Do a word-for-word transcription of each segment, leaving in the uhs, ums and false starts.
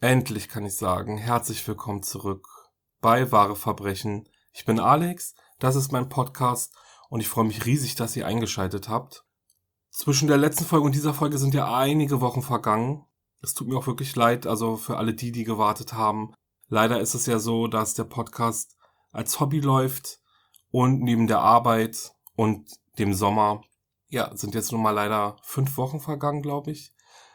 Endlich kann ich sagen, herzlich willkommen zurück bei Wahre Verbrechen. Ich bin Alex, das ist mein Podcast und ich freue mich riesig, dass ihr eingeschaltet habt. Zwischen der letzten Folge und dieser Folge sind ja einige Wochen vergangen. Es tut mir auch wirklich leid, also für alle die, die gewartet haben. Leider ist es ja so, dass der Podcast als Hobby läuft und neben der Arbeit und dem Sommer, ja, sind jetzt nun mal leider fünf Wochen vergangen, glaube ich.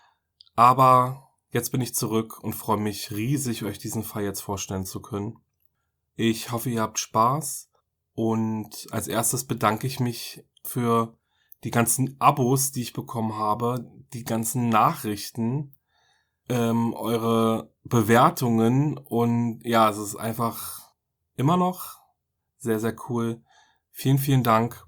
Aber jetzt bin ich zurück und freue mich riesig, euch diesen Fall jetzt vorstellen zu können. Ich hoffe, ihr habt Spaß und als erstes bedanke ich mich für die ganzen Abos, die ich bekommen habe, die ganzen Nachrichten, ähm, eure Bewertungen und ja, es ist einfach immer noch sehr, sehr cool. Vielen, vielen Dank.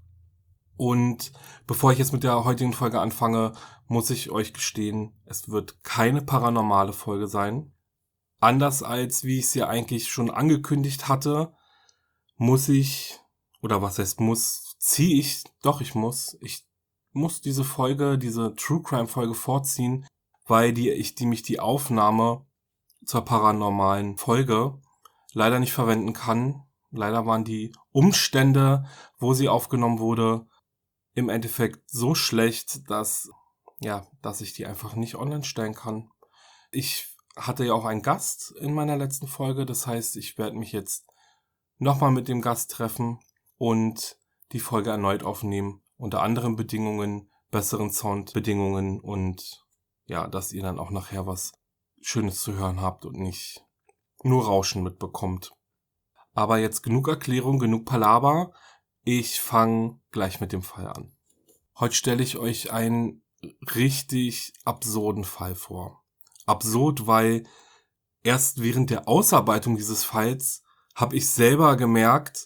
Und bevor ich jetzt mit der heutigen Folge anfange, muss ich euch gestehen, es wird keine paranormale Folge sein. Anders als wie ich es ja eigentlich schon angekündigt hatte, muss ich, oder was heißt muss, ziehe ich, doch ich muss, ich muss diese Folge, diese True Crime Folge vorziehen, weil die ich die mich die Aufnahme zur paranormalen Folge leider nicht verwenden kann. Leider waren die Umstände, wo sie aufgenommen wurde, im Endeffekt so schlecht, dass ja, dass ich die einfach nicht online stellen kann. Ich hatte ja auch einen Gast in meiner letzten Folge, das heißt, ich werde mich jetzt nochmal mit dem Gast treffen und die Folge erneut aufnehmen, unter anderen Bedingungen, besseren Soundbedingungen und ja, dass ihr dann auch nachher was Schönes zu hören habt und nicht nur Rauschen mitbekommt. Aber jetzt genug Erklärung, genug Palaver. Ich fange gleich mit dem Fall an. Heute stelle ich euch einen richtig absurden Fall vor. Absurd, weil erst während der Ausarbeitung dieses Falls habe ich selber gemerkt,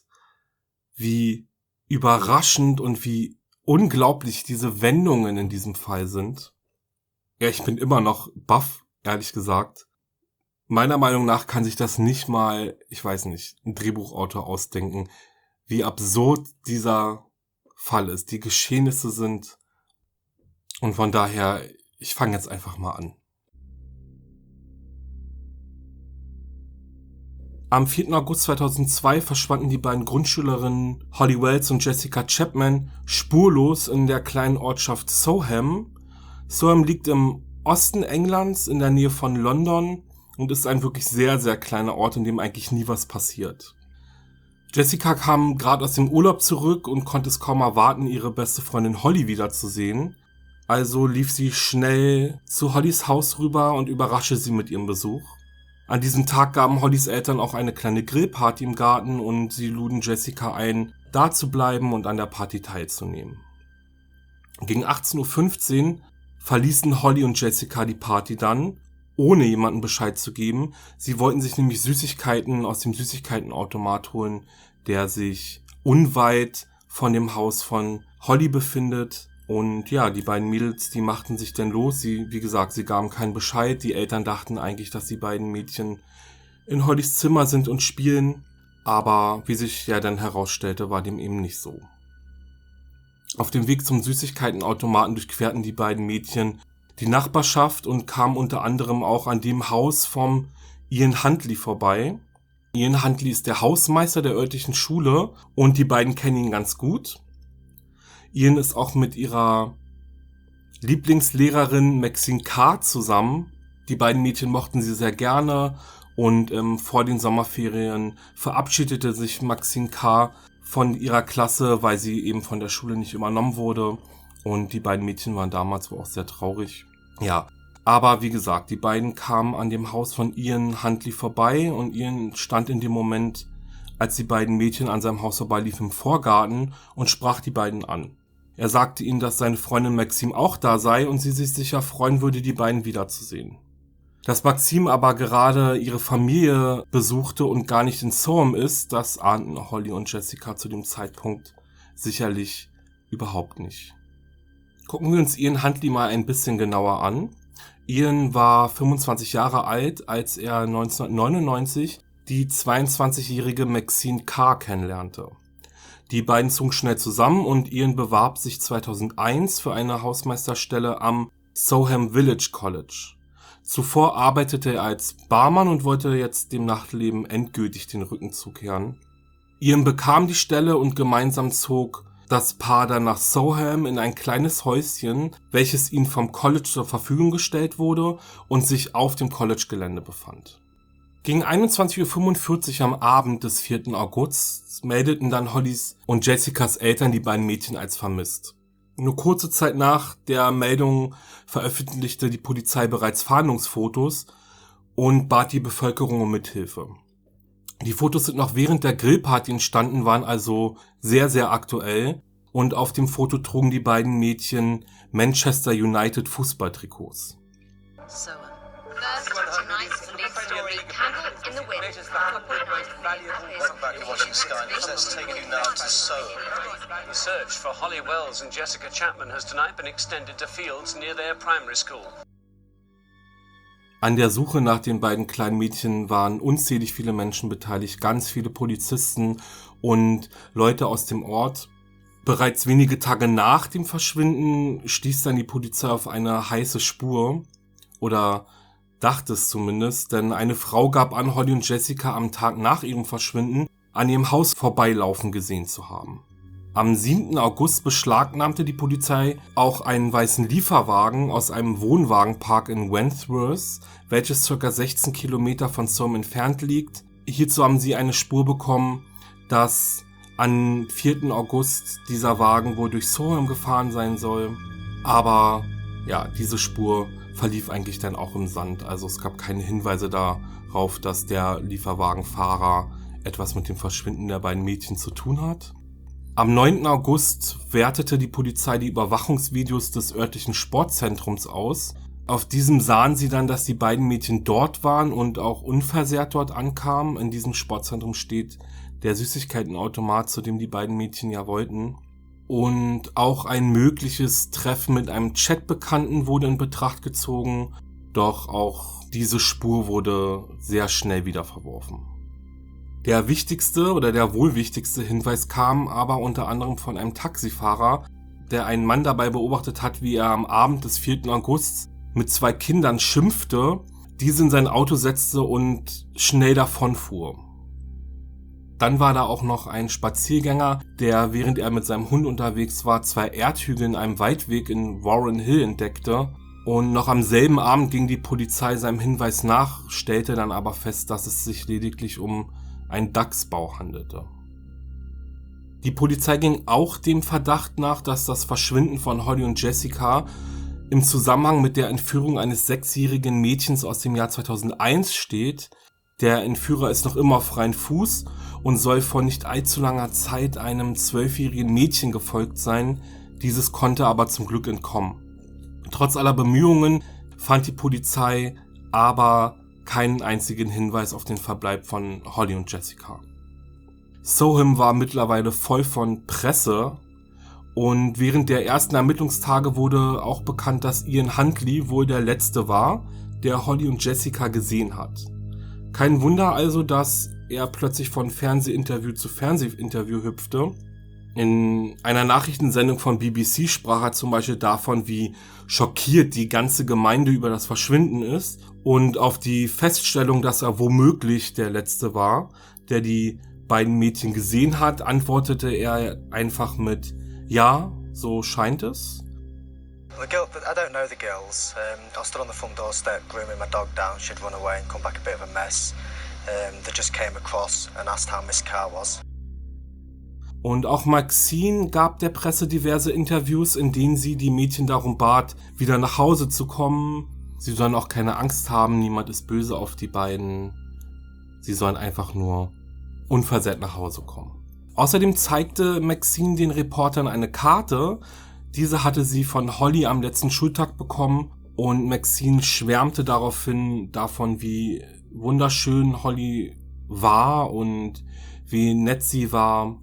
wie überraschend und wie unglaublich diese Wendungen in diesem Fall sind. Ja, ich bin immer noch baff, ehrlich gesagt. Meiner Meinung nach kann sich das nicht mal, ich weiß nicht, ein Drehbuchautor ausdenken, wie absurd dieser Fall ist. Die Geschehnisse sind und von daher, ich fange jetzt einfach mal an. Am vierten August zweitausendzwei verschwanden die beiden Grundschülerinnen Holly Wells und Jessica Chapman spurlos in der kleinen Ortschaft Soham. Soham liegt im Osten Englands in der Nähe von London und ist ein wirklich sehr, sehr kleiner Ort, in dem eigentlich nie was passiert. Jessica kam gerade aus dem Urlaub zurück und konnte es kaum erwarten, ihre beste Freundin Holly wiederzusehen. Also lief sie schnell zu Hollys Haus rüber und überraschte sie mit ihrem Besuch. An diesem Tag gaben Hollys Eltern auch eine kleine Grillparty im Garten und sie luden Jessica ein, da zu bleiben und an der Party teilzunehmen. Gegen achtzehn Uhr fünfzehn verließen Holly und Jessica die Party dann, ohne jemandem Bescheid zu geben. Sie wollten sich nämlich Süßigkeiten aus dem Süßigkeitenautomat holen, der sich unweit von dem Haus von Holly befindet. Und ja, die beiden Mädels, die machten sich dann los. Sie, wie gesagt, sie gaben keinen Bescheid. Die Eltern dachten eigentlich, dass die beiden Mädchen in Hollys Zimmer sind und spielen. Aber wie sich ja dann herausstellte, war dem eben nicht so. Auf dem Weg zum Süßigkeitenautomaten durchquerten die beiden Mädchen die Nachbarschaft und kamen unter anderem auch an dem Haus vom Ian Huntley vorbei. Ian Huntley ist der Hausmeister der örtlichen Schule und die beiden kennen ihn ganz gut. Ian ist auch mit ihrer Lieblingslehrerin Maxine Carr zusammen. Die beiden Mädchen mochten sie sehr gerne und ähm, vor den Sommerferien verabschiedete sich Maxine Carr von ihrer Klasse, weil sie eben von der Schule nicht übernommen wurde. Und die beiden Mädchen waren damals wohl auch sehr traurig. Ja, aber wie gesagt, die beiden kamen an dem Haus von Ian Huntley vorbei und Ian stand in dem Moment, als die beiden Mädchen an seinem Haus vorbeiliefen, im Vorgarten und sprach die beiden an. Er sagte ihnen, dass seine Freundin Maxine auch da sei und sie sich sicher freuen würde, die beiden wiederzusehen. Dass Maxine aber gerade ihre Familie besuchte und gar nicht in Soham ist, das ahnten Holly und Jessica zu dem Zeitpunkt sicherlich überhaupt nicht. Gucken wir uns Ian Huntley mal ein bisschen genauer an. Ian war fünfundzwanzig Jahre alt, als er neunzehnhundertneunundneunzig die zweiundzwanzigjährige Maxine Carr kennenlernte. Die beiden zogen schnell zusammen und Ian bewarb sich zweitausendeins für eine Hausmeisterstelle am Soham Village College. Zuvor arbeitete er als Barmann und wollte jetzt dem Nachtleben endgültig den Rücken zukehren. Ian bekam die Stelle und gemeinsam zog das Paar dann nach Soham in ein kleines Häuschen, welches ihnen vom College zur Verfügung gestellt wurde und sich auf dem College-Gelände befand. Gegen einundzwanzig Uhr fünfundvierzig am Abend des vierten August meldeten dann Hollys und Jessicas Eltern die beiden Mädchen als vermisst. Nur kurze Zeit nach der Meldung veröffentlichte die Polizei bereits Fahndungsfotos und bat die Bevölkerung um Mithilfe. Die Fotos sind noch während der Grillparty entstanden, waren also sehr, sehr aktuell, und auf dem Foto trugen die beiden Mädchen Manchester United Fußballtrikots. So, first tonight's lead story, Candle in the Wind. Watching Sky News, let's take you now to Soham. The search for Holly Wells and Jessica Chapman has tonight been extended to fields near their primary school. An der Suche nach den beiden kleinen Mädchen waren unzählig viele Menschen beteiligt, ganz viele Polizisten und Leute aus dem Ort. Bereits wenige Tage nach dem Verschwinden stieß dann die Polizei auf eine heiße Spur, oder dachte es zumindest, denn eine Frau gab an, Holly und Jessica am Tag nach ihrem Verschwinden an ihrem Haus vorbeilaufen gesehen zu haben. Am siebten August beschlagnahmte die Polizei auch einen weißen Lieferwagen aus einem Wohnwagenpark in Wentworth, welches ca. sechzehn Kilometer von Soham entfernt liegt. Hierzu haben sie eine Spur bekommen, dass am vierten August dieser Wagen wohl durch Soham gefahren sein soll. Aber ja, diese Spur verlief eigentlich dann auch im Sand. Also es gab keine Hinweise darauf, dass der Lieferwagenfahrer etwas mit dem Verschwinden der beiden Mädchen zu tun hat. Am neunten August wertete die Polizei die Überwachungsvideos des örtlichen Sportzentrums aus. Auf diesem sahen sie dann, dass die beiden Mädchen dort waren und auch unversehrt dort ankamen. In diesem Sportzentrum steht der Süßigkeitenautomat, zu dem die beiden Mädchen ja wollten. Und auch ein mögliches Treffen mit einem Chatbekannten wurde in Betracht gezogen. Doch auch diese Spur wurde sehr schnell wieder verworfen. Der wichtigste oder der wohl wichtigste Hinweis kam aber unter anderem von einem Taxifahrer, der einen Mann dabei beobachtet hat, wie er am Abend des vierten August mit zwei Kindern schimpfte, diese in sein Auto setzte und schnell davonfuhr. Dann war da auch noch ein Spaziergänger, der, während er mit seinem Hund unterwegs war, zwei Erdhügel in einem Waldweg in Warren Hill entdeckte. Und noch am selben Abend ging die Polizei seinem Hinweis nach, stellte dann aber fest, dass es sich lediglich um einen Dachsbau handelte. Die Polizei ging auch dem Verdacht nach, dass das Verschwinden von Holly und Jessica im Zusammenhang mit der Entführung eines sechsjährigen Mädchens aus dem Jahr zweitausendeins steht. Der Entführer ist noch immer auf freien Fuß und soll vor nicht allzu langer Zeit einem zwölfjährigen Mädchen gefolgt sein. Dieses konnte aber zum Glück entkommen. Trotz aller Bemühungen fand die Polizei aber keinen einzigen Hinweis auf den Verbleib von Holly und Jessica. Soham war mittlerweile voll von Presse und während der ersten Ermittlungstage wurde auch bekannt, dass Ian Huntley wohl der Letzte war, der Holly und Jessica gesehen hat. Kein Wunder also, dass er plötzlich von Fernsehinterview zu Fernsehinterview hüpfte. In einer Nachrichtensendung von B B C sprach er zum Beispiel davon, wie schockiert die ganze Gemeinde über das Verschwinden ist. Und auf die Feststellung, dass er womöglich der Letzte war, der die beiden Mädchen gesehen hat, antwortete er einfach mit ja, so scheint es. The girl, I don't know the girls. Um, I stood on the front doorstep grooming my dog down. She'd run away and come back a bit of a mess. Um, they just came across and asked how Miss Carr was. Und auch Maxine gab der Presse diverse Interviews, in denen sie die Mädchen darum bat, wieder nach Hause zu kommen. Sie sollen auch keine Angst haben, niemand ist böse auf die beiden. Sie sollen einfach nur unversehrt nach Hause kommen. Außerdem zeigte Maxine den Reportern eine Karte. Diese hatte sie von Holly am letzten Schultag bekommen und Maxine schwärmte daraufhin davon, wie wunderschön Holly war und wie nett sie war. Um,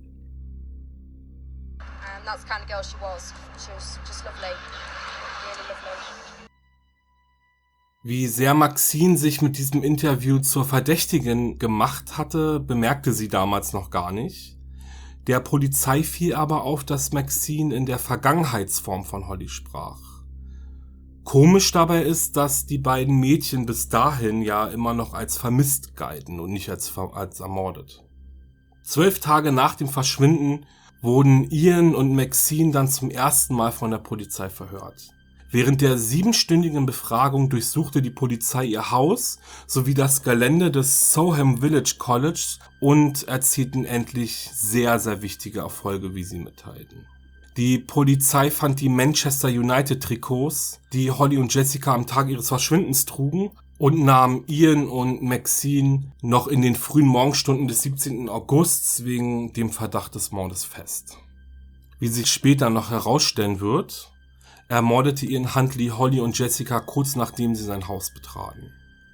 that's the kind of girl she was. She was just lovely. Really lovely. Wie sehr Maxine sich mit diesem Interview zur Verdächtigen gemacht hatte, bemerkte sie damals noch gar nicht. Der Polizei fiel aber auf, dass Maxine in der Vergangenheitsform von Holly sprach. Komisch dabei ist, dass die beiden Mädchen bis dahin ja immer noch als vermisst galten und nicht als, als ermordet. Zwölf Tage nach dem Verschwinden wurden Ian und Maxine dann zum ersten Mal von der Polizei verhört. Während der siebenstündigen Befragung durchsuchte die Polizei ihr Haus sowie das Gelände des Soham Village College und erzielten endlich sehr, sehr wichtige Erfolge, wie sie mitteilten. Die Polizei fand die Manchester United Trikots, die Holly und Jessica am Tag ihres Verschwindens trugen, und nahm Ian und Maxine noch in den frühen Morgenstunden des siebzehnten August wegen dem Verdacht des Mordes fest. Wie sich später noch herausstellen wird, ermordete Ian Huntley Holly und Jessica kurz nachdem sie sein Haus betraten.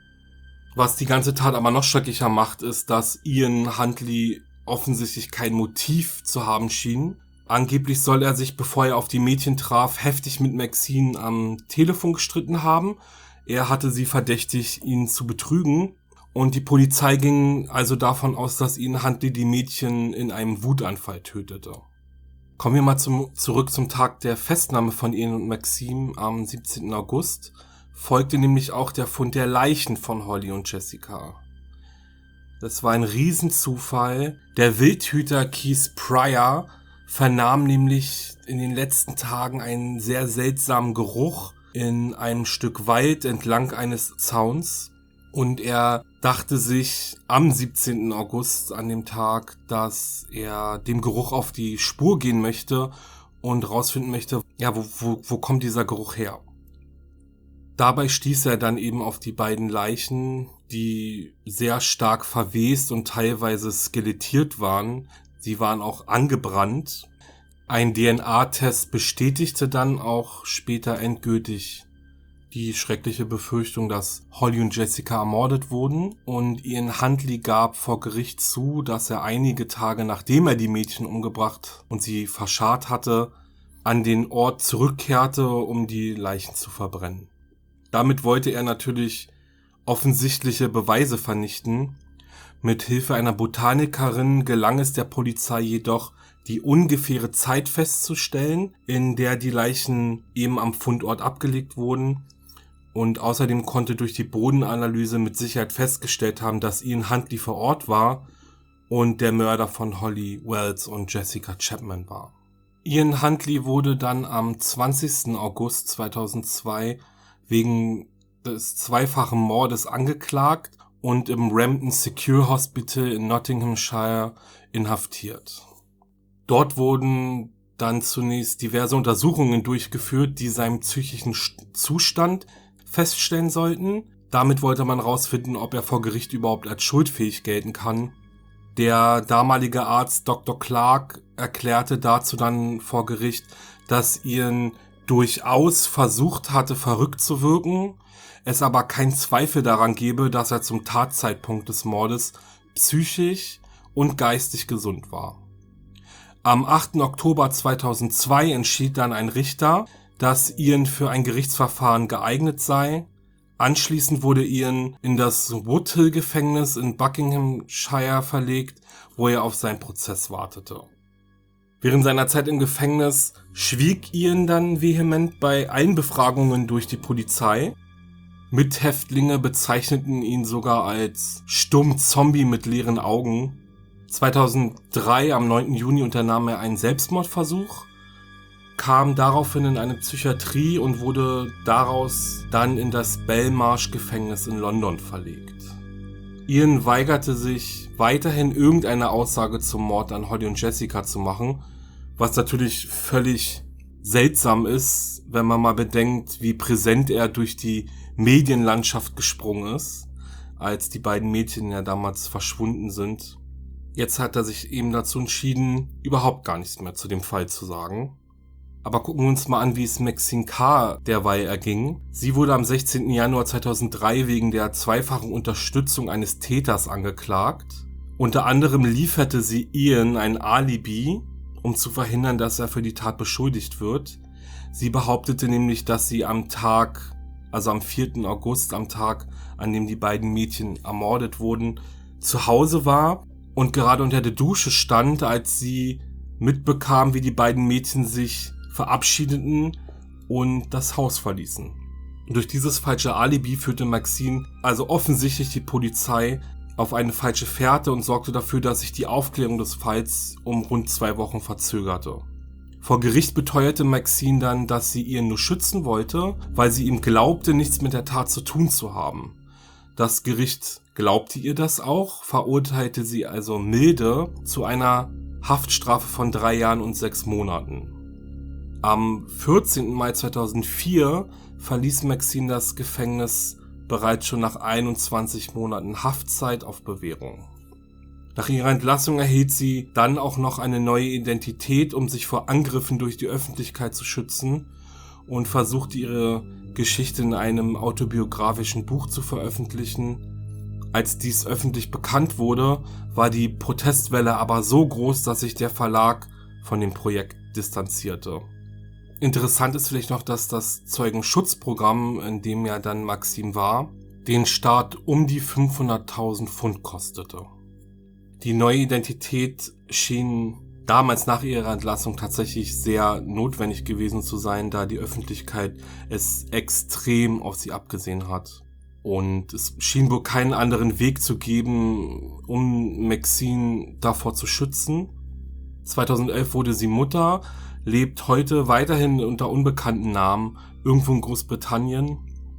Was die ganze Tat aber noch schrecklicher macht, ist, dass Ian Huntley offensichtlich kein Motiv zu haben schien. Angeblich soll er sich, bevor er auf die Mädchen traf, heftig mit Maxine am Telefon gestritten haben. Er hatte sie verdächtigt, ihn zu betrügen. Und die Polizei ging also davon aus, dass Ian Huntley die Mädchen in einem Wutanfall tötete. Kommen wir mal zum, zurück zum Tag der Festnahme von Ian und Maxine am siebzehnten August. Folgte nämlich auch der Fund der Leichen von Holly und Jessica. Das war ein Riesenzufall. Der Wildhüter Keith Pryor vernahm nämlich in den letzten Tagen einen sehr seltsamen Geruch in einem Stück Wald entlang eines Zauns. Und er dachte sich am siebzehnten August an dem Tag, dass er dem Geruch auf die Spur gehen möchte und rausfinden möchte, ja, wo, wo, wo kommt dieser Geruch her? Dabei stieß er dann eben auf die beiden Leichen, die sehr stark verwest und teilweise skelettiert waren. Sie waren auch angebrannt. Ein D N A-Test bestätigte dann auch später endgültig die schreckliche Befürchtung, dass Holly und Jessica ermordet wurden, und Ian Huntley gab vor Gericht zu, dass er einige Tage nachdem er die Mädchen umgebracht und sie verscharrt hatte, an den Ort zurückkehrte, um die Leichen zu verbrennen. Damit wollte er natürlich offensichtliche Beweise vernichten. Mit Hilfe einer Botanikerin gelang es der Polizei jedoch, die ungefähre Zeit festzustellen, in der die Leichen eben am Fundort abgelegt wurden. Und außerdem konnte durch die Bodenanalyse mit Sicherheit festgestellt haben, dass Ian Huntley vor Ort war und der Mörder von Holly Wells und Jessica Chapman war. Ian Huntley wurde dann am zwanzigsten August zweitausendzwei wegen des zweifachen Mordes angeklagt und im Rampton Secure Hospital in Nottinghamshire inhaftiert. Dort wurden dann zunächst diverse Untersuchungen durchgeführt, die seinen psychischen Zustand feststellen sollten. Damit wollte man herausfinden, ob er vor Gericht überhaupt als schuldfähig gelten kann. Der damalige Arzt Doktor Clark erklärte dazu dann vor Gericht, dass Ian durchaus versucht hatte, verrückt zu wirken, es aber keinen Zweifel daran gebe, dass er zum Tatzeitpunkt des Mordes psychisch und geistig gesund war. Am achten Oktober zweitausendzwei entschied dann ein Richter, dass Ian für ein Gerichtsverfahren geeignet sei. Anschließend wurde Ian in das Woodhill-Gefängnis in Buckinghamshire verlegt, wo er auf seinen Prozess wartete. Während seiner Zeit im Gefängnis schwieg Ian dann vehement bei allen Befragungen durch die Polizei. Mithäftlinge bezeichneten ihn sogar als stumm Zombie mit leeren Augen. zweitausenddrei, am neunten Juni, unternahm er einen Selbstmordversuch, kam daraufhin in eine Psychiatrie und wurde daraus dann in das Belmarsh-Gefängnis in London verlegt. Ian weigerte sich weiterhin irgendeine Aussage zum Mord an Holly und Jessica zu machen, was natürlich völlig seltsam ist, wenn man mal bedenkt, wie präsent er durch die Medienlandschaft gesprungen ist, als die beiden Mädchen ja damals verschwunden sind. Jetzt hat er sich eben dazu entschieden, überhaupt gar nichts mehr zu dem Fall zu sagen. Aber gucken wir uns mal an, wie es Maxine Carr derweil erging. Sie wurde am sechzehnten Januar zweitausenddrei wegen der zweifachen Unterstützung eines Täters angeklagt. Unter anderem lieferte sie Ian ein Alibi, um zu verhindern, dass er für die Tat beschuldigt wird. Sie behauptete nämlich, dass sie am Tag, also am vierten August, am Tag, an dem die beiden Mädchen ermordet wurden, zu Hause war und gerade unter der Dusche stand, als sie mitbekam, wie die beiden Mädchen sich verabschiedeten und das Haus verließen. Durch dieses falsche Alibi führte Maxine also offensichtlich die Polizei auf eine falsche Fährte und sorgte dafür, dass sich die Aufklärung des Falls um rund zwei Wochen verzögerte. Vor Gericht beteuerte Maxine dann, dass sie Ian nur schützen wollte, weil sie ihm glaubte, nichts mit der Tat zu tun zu haben. Das Gericht glaubte ihr das auch, verurteilte sie also milde zu einer Haftstrafe von drei Jahren und sechs Monaten. Am vierzehnten Mai zweitausendvier verließ Maxine das Gefängnis bereits schon nach einundzwanzig Monaten Haftzeit auf Bewährung. Nach ihrer Entlassung erhielt sie dann auch noch eine neue Identität, um sich vor Angriffen durch die Öffentlichkeit zu schützen, und versuchte ihre Geschichte in einem autobiografischen Buch zu veröffentlichen. Als dies öffentlich bekannt wurde, war die Protestwelle aber so groß, dass sich der Verlag von dem Projekt distanzierte. Interessant ist vielleicht noch, dass das Zeugenschutzprogramm, in dem ja dann Maxine war, den Staat um die fünfhunderttausend Pfund kostete. Die neue Identität schien damals nach ihrer Entlassung tatsächlich sehr notwendig gewesen zu sein, da die Öffentlichkeit es extrem auf sie abgesehen hat. Und es schien wohl keinen anderen Weg zu geben, um Maxine davor zu schützen. zweitausendelf wurde sie Mutter, lebt heute weiterhin unter unbekannten Namen irgendwo in Großbritannien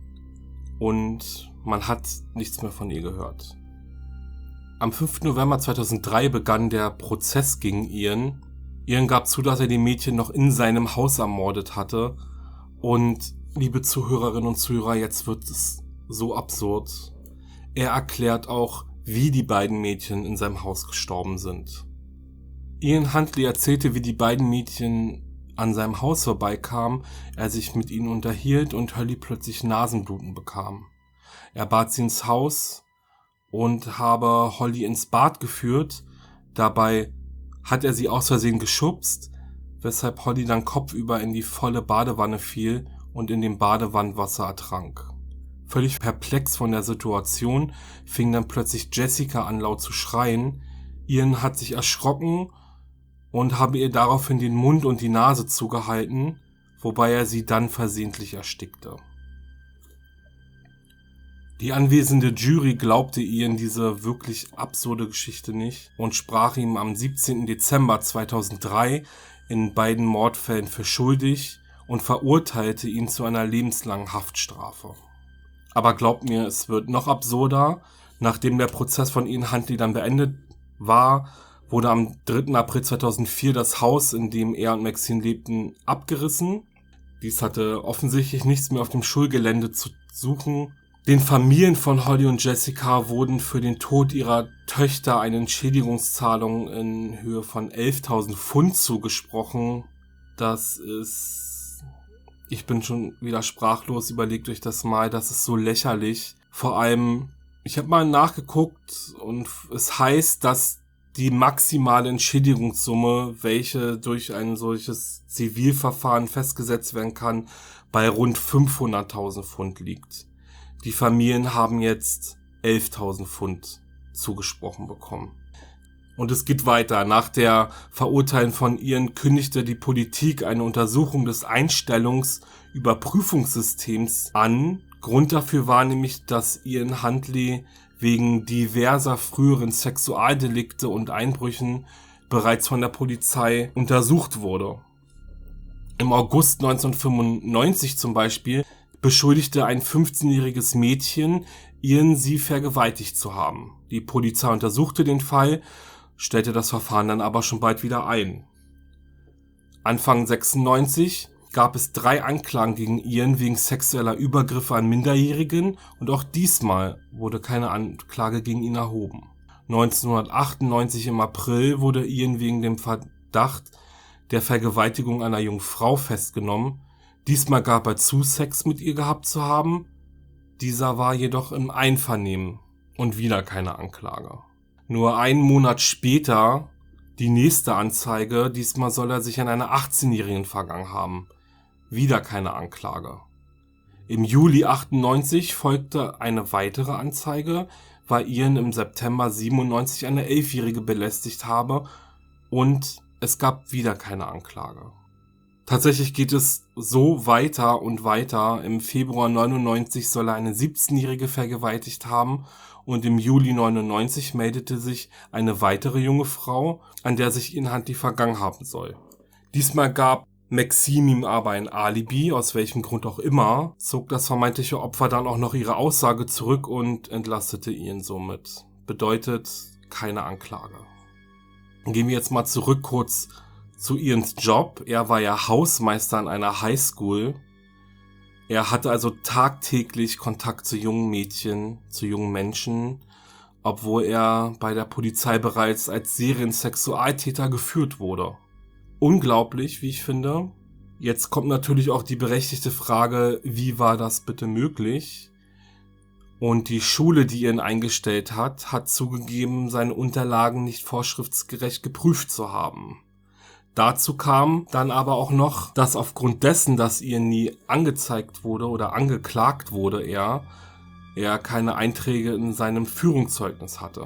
und man hat nichts mehr von ihr gehört. Am fünften November zweitausenddrei begann der Prozess gegen Ian. Ian gab zu, dass er die Mädchen noch in seinem Haus ermordet hatte. Und, liebe Zuhörerinnen und Zuhörer, jetzt wird es so absurd. Er erklärt auch, wie die beiden Mädchen in seinem Haus gestorben sind. Ian Huntley erzählte, wie die beiden Mädchen an seinem Haus vorbeikamen, er sich mit ihnen unterhielt und Holly plötzlich Nasenbluten bekam. Er bat sie ins Haus und habe Holly ins Bad geführt. Dabei hat er sie aus Versehen geschubst, weshalb Holly dann kopfüber in die volle Badewanne fiel und in dem Badewannenwasser ertrank. Völlig perplex von der Situation fing dann plötzlich Jessica an, laut zu schreien. Ian hat sich erschrocken und habe ihr daraufhin den Mund und die Nase zugehalten, wobei er sie dann versehentlich erstickte. Die anwesende Jury glaubte Ian diese wirklich absurde Geschichte nicht und sprach ihm am siebzehnten Dezember zweitausenddrei in beiden Mordfällen für schuldig und verurteilte ihn zu einer lebenslangen Haftstrafe. Aber glaubt mir, es wird noch absurder. Nachdem der Prozess von Ian Huntley dann beendet war, wurde am dritten April zweitausendvier das Haus, in dem er und Maxine lebten, abgerissen. Dies hatte offensichtlich nichts mehr auf dem Schulgelände zu suchen. Den Familien von Holly und Jessica wurden für den Tod ihrer Töchter eine Entschädigungszahlung in Höhe von elftausend Pfund zugesprochen. Das ist... Ich bin schon wieder sprachlos, überlegt euch das mal, das ist so lächerlich. Vor allem, ich habe mal nachgeguckt und es heißt, dass die maximale Entschädigungssumme, welche durch ein solches Zivilverfahren festgesetzt werden kann, bei rund fünfhunderttausend Pfund liegt. Die Familien haben jetzt elftausend Pfund zugesprochen bekommen. Und es geht weiter. Nach der Verurteilung von Ian kündigte die Politik eine Untersuchung des Einstellungsüberprüfungssystems an. Grund dafür war nämlich, dass Ian Huntley wegen diverser früheren Sexualdelikte und Einbrüchen bereits von der Polizei untersucht wurde. Im August neunzehnhundertfünfundneunzig zum Beispiel beschuldigte ein fünfzehnjähriges Mädchen, Ian sie vergewaltigt zu haben. Die Polizei untersuchte den Fall, stellte das Verfahren dann aber schon bald wieder ein. Anfang sechsundneunzig gab es drei Anklagen gegen Ian wegen sexueller Übergriffe an Minderjährigen und auch diesmal wurde keine Anklage gegen ihn erhoben. neunzehnhundertachtundneunzig im April wurde Ian wegen dem Verdacht der Vergewaltigung einer jungen Frau festgenommen. Diesmal gab er zu, Sex mit ihr gehabt zu haben. Dieser war jedoch im Einvernehmen und wieder keine Anklage. Nur einen Monat später die nächste Anzeige, diesmal soll er sich an einer achtzehnjährigen vergangen haben. Wieder keine Anklage. Im Juli achtundneunzig folgte eine weitere Anzeige, weil Ian im September siebenundneunzig eine elfjährige belästigt habe und es gab wieder keine Anklage. Tatsächlich geht es so weiter und weiter. Im Februar neunundneunzig soll er eine siebzehnjährige vergewaltigt haben und im Juli neunundneunzig meldete sich eine weitere junge Frau, an der sich Ian Huntley vergangen haben soll. Diesmal gab Maxine ihm aber ein Alibi, aus welchem Grund auch immer, zog das vermeintliche Opfer dann auch noch ihre Aussage zurück und entlastete Ian somit. Bedeutet keine Anklage. Gehen wir jetzt mal zurück kurz zu Ians Job. Er war ja Hausmeister an einer Highschool. Er hatte also tagtäglich Kontakt zu jungen Mädchen, zu jungen Menschen, obwohl er bei der Polizei bereits als Seriensexualtäter geführt wurde. Unglaublich, wie ich finde. Jetzt kommt natürlich auch die berechtigte Frage, wie war das bitte möglich? Und die Schule, die ihn eingestellt hat, hat zugegeben, seine Unterlagen nicht vorschriftsgerecht geprüft zu haben. Dazu kam dann aber auch noch, dass aufgrund dessen, dass Ian nie angezeigt wurde oder angeklagt wurde, er, er keine Einträge in seinem Führungszeugnis hatte.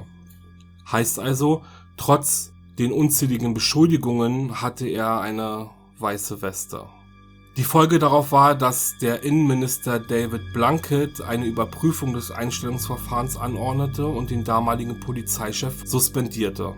Heißt also, trotz den unzähligen Beschuldigungen hatte er eine weiße Weste. Die Folge darauf war, dass der Innenminister David Blunkett eine Überprüfung des Einstellungsverfahrens anordnete und den damaligen Polizeichef suspendierte.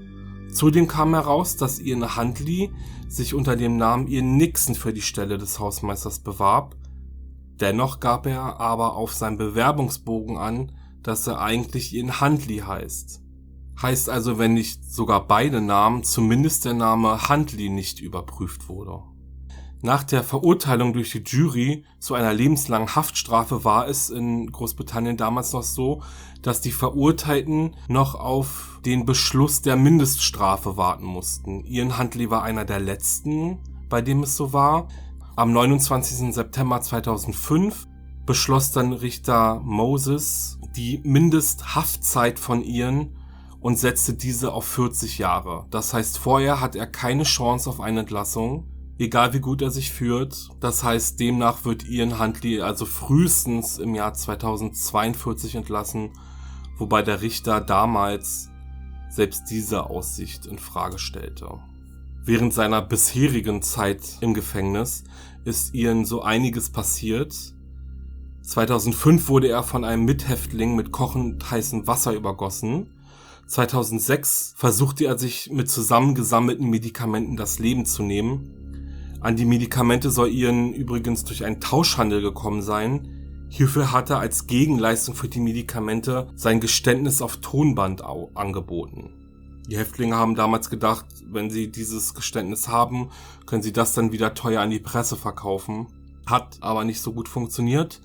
Zudem kam heraus, dass Ian Huntley sich unter dem Namen Ian Nixon für die Stelle des Hausmeisters bewarb. Dennoch gab er aber auf seinem Bewerbungsbogen an, dass er eigentlich Ian Huntley heißt. Heißt also, wenn nicht sogar beide Namen, zumindest der Name Huntley nicht überprüft wurde. Nach der Verurteilung durch die Jury zu einer lebenslangen Haftstrafe war es in Großbritannien damals noch so, dass die Verurteilten noch auf den Beschluss der Mindeststrafe warten mussten. Ian Huntley war einer der letzten, bei dem es so war. Am neunundzwanzigsten September zweitausendfünf beschloss dann Richter Moses die Mindesthaftzeit von Ian und setzte diese auf vierzig Jahre. Das heißt, vorher hat er keine Chance auf eine Entlassung, egal wie gut er sich führt. Das heißt, demnach wird Ian Huntley also frühestens im Jahr zweitausendzweiundvierzig entlassen, wobei der Richter damals selbst diese Aussicht in Frage stellte. Während seiner bisherigen Zeit im Gefängnis ist Ian so einiges passiert. zweitausendfünf wurde er von einem Mithäftling mit kochend heißem Wasser übergossen. zweitausendsechs versuchte er sich mit zusammengesammelten Medikamenten das Leben zu nehmen. An die Medikamente soll Ian übrigens durch einen Tauschhandel gekommen sein. Hierfür hat er als Gegenleistung für die Medikamente sein Geständnis auf Tonband angeboten. Die Häftlinge haben damals gedacht, wenn sie dieses Geständnis haben, können sie das dann wieder teuer an die Presse verkaufen. Hat aber nicht so gut funktioniert.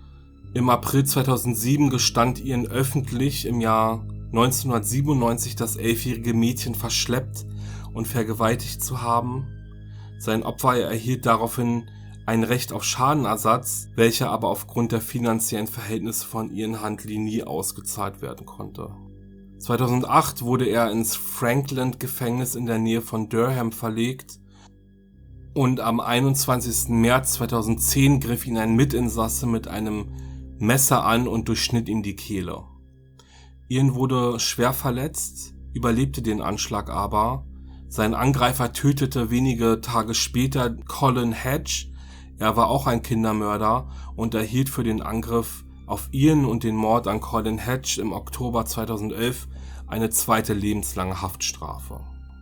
Im April zweitausendsieben gestand Ian öffentlich im Jahr neunzehnhundertsiebenundneunzig das elfjährige Mädchen verschleppt und vergewaltigt zu haben. Sein Opfer erhielt daraufhin ein Recht auf Schadenersatz, welcher aber aufgrund der finanziellen Verhältnisse von Ian Huntley nie ausgezahlt werden konnte. zweitausendacht wurde er ins Frankland-Gefängnis in der Nähe von Durham verlegt und am einundzwanzigsten März zweitausendzehn griff ihn ein Mitinsasse mit einem Messer an und durchschnitt ihm die Kehle. Ian wurde schwer verletzt, überlebte den Anschlag aber. Sein Angreifer tötete wenige Tage später Colin Hedge. Er war auch ein Kindermörder und erhielt für den Angriff auf Ian und den Mord an Colin Hedge im Oktober zweitausendelf eine zweite lebenslange Haftstrafe.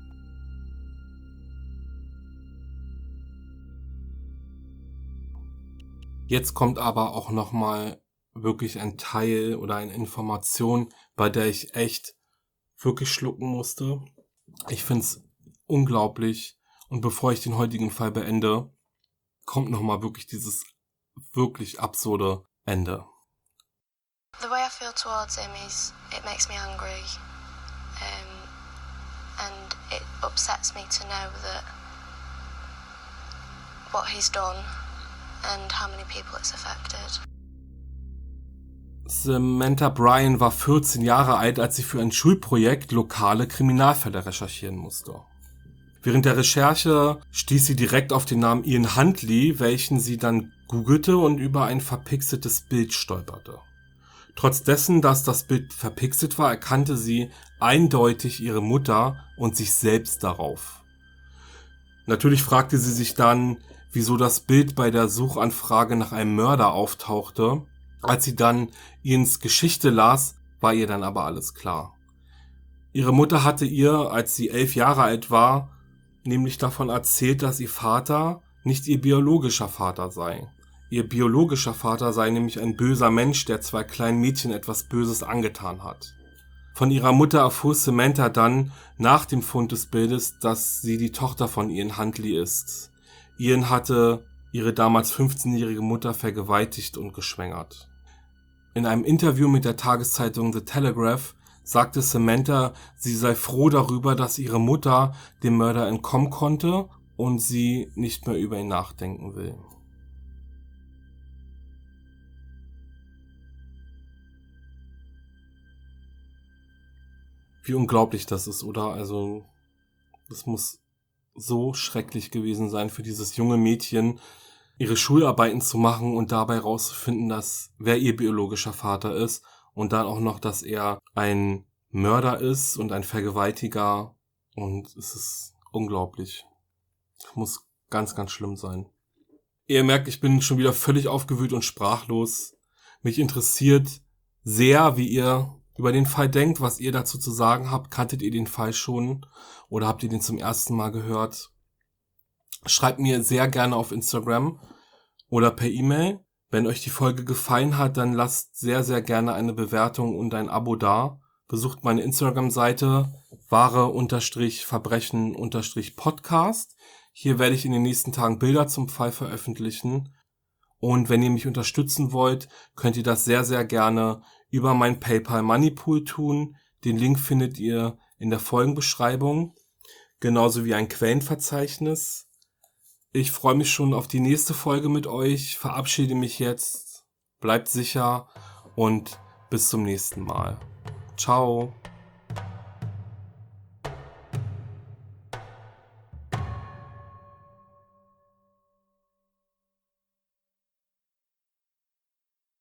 Jetzt kommt aber auch nochmal wirklich ein Teil oder eine Information, bei der ich echt wirklich schlucken musste. Ich finde es unglaublich. Und bevor ich den heutigen Fall beende, kommt nochmal wirklich dieses wirklich absurde Ende. The way I feel towards him is, it makes me angry, um, and it upsets me to know that what he's done and how many people it's affected. Samantha Bryan war vierzehn Jahre alt, als sie für ein Schulprojekt lokale Kriminalfälle recherchieren musste. Während der Recherche stieß sie direkt auf den Namen Ian Huntley, welchen sie dann googelte und über ein verpixeltes Bild stolperte. Trotz dessen, dass das Bild verpixelt war, erkannte sie eindeutig ihre Mutter und sich selbst darauf. Natürlich fragte sie sich dann, wieso das Bild bei der Suchanfrage nach einem Mörder auftauchte. Als sie dann Ians Geschichte las, war ihr dann aber alles klar. Ihre Mutter hatte ihr, als sie elf Jahre alt war, nämlich davon erzählt, dass ihr Vater nicht ihr biologischer Vater sei. Ihr biologischer Vater sei nämlich ein böser Mensch, der zwei kleinen Mädchen etwas Böses angetan hat. Von ihrer Mutter erfuhr Samantha dann nach dem Fund des Bildes, dass sie die Tochter von Ian Huntley ist. Ian hatte ihre damals fünfzehnjährige Mutter vergewaltigt und geschwängert. In einem Interview mit der Tageszeitung The Telegraph sagte Samantha, sie sei froh darüber, dass ihre Mutter dem Mörder entkommen konnte und sie nicht mehr über ihn nachdenken will. Wie unglaublich das ist, oder? Also, das muss so schrecklich gewesen sein für dieses junge Mädchen, ihre Schularbeiten zu machen und dabei rauszufinden, dass wer ihr biologischer Vater ist und dann auch noch, dass er ein Mörder ist und ein Vergewaltiger, und es ist unglaublich. Muss ganz, ganz schlimm sein. Ihr merkt, ich bin schon wieder völlig aufgewühlt und sprachlos. Mich interessiert sehr, wie ihr über den Fall denkt, was ihr dazu zu sagen habt. Kanntet ihr den Fall schon oder habt ihr den zum ersten Mal gehört? Schreibt mir sehr gerne auf Instagram oder per E-Mail. Wenn euch die Folge gefallen hat, dann lasst sehr, sehr gerne eine Bewertung und ein Abo da. Besucht meine Instagram-Seite wahre-verbrechen-podcast. Hier werde ich in den nächsten Tagen Bilder zum Fall veröffentlichen. Und wenn ihr mich unterstützen wollt, könnt ihr das sehr, sehr gerne über mein PayPal Moneypool tun. Den Link findet ihr in der Folgenbeschreibung, genauso wie ein Quellenverzeichnis. Ich freue mich schon auf die nächste Folge mit euch, verabschiede mich jetzt, bleibt sicher und bis zum nächsten Mal. Ciao.